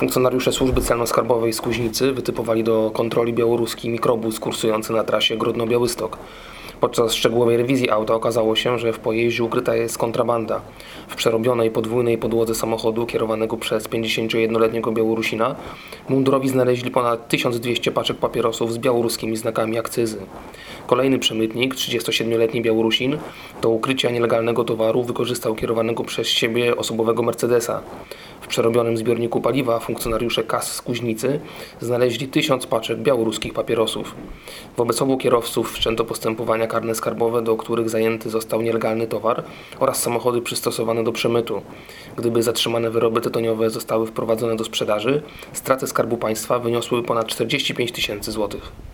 Funkcjonariusze Służby Celno-Skarbowej z Kuźnicy wytypowali do kontroli białoruski mikrobus kursujący na trasie Grodno-Białystok. Podczas szczegółowej rewizji auta okazało się, że w pojeździe ukryta jest kontrabanda. W przerobionej podwójnej podłodze samochodu kierowanego przez 51-letniego Białorusina mundurowi znaleźli ponad 1200 paczek papierosów z białoruskimi znakami akcyzy. Kolejny przemytnik, 37-letni Białorusin, do ukrycia nielegalnego towaru wykorzystał kierowanego przez siebie osobowego Mercedesa. W przerobionym zbiorniku paliwa funkcjonariusze KAS z Kuźnicy znaleźli 1000 paczek białoruskich papierosów. Wobec obu kierowców wszczęto postępowania karne skarbowe, do których zajęty został nielegalny towar oraz samochody przystosowane do przemytu. Gdyby zatrzymane wyroby tytoniowe zostały wprowadzone do sprzedaży, straty Skarbu Państwa wyniosły ponad 45 000 złotych.